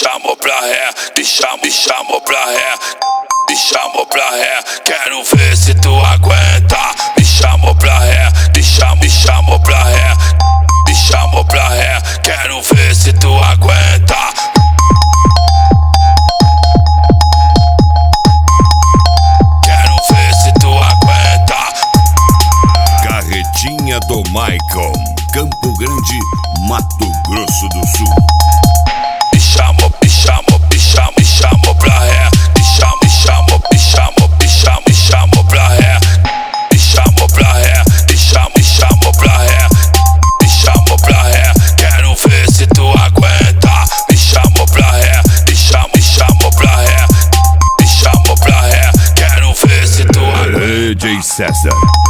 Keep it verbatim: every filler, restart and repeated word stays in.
chamou pra ré, me chamou, me chamou pra ré, me chamou pra ré. Quero ver se tu aguenta. Me chamou pra ré, me chamou, me chamou pra ré, me chamou pra ré. Quero ver se tu aguenta. Quero ver se tu aguenta. Carretinha do Michael, Campo Grande, Mato Grosso do Sul. Me chamou, me chamou, me chamou, me chamou pra ré. Me chamou, me chamou, me chamou, me chamou, me chamou pra ré. Me chamou pra ré, me chamou, me chamou pra ré, me chamou pra ré. Quero ver se tu aguenta. Me chamou pra ré, me chamou, me chamou pra ré, me chamou pra ré. Quero ver se tu aguenta. D J César.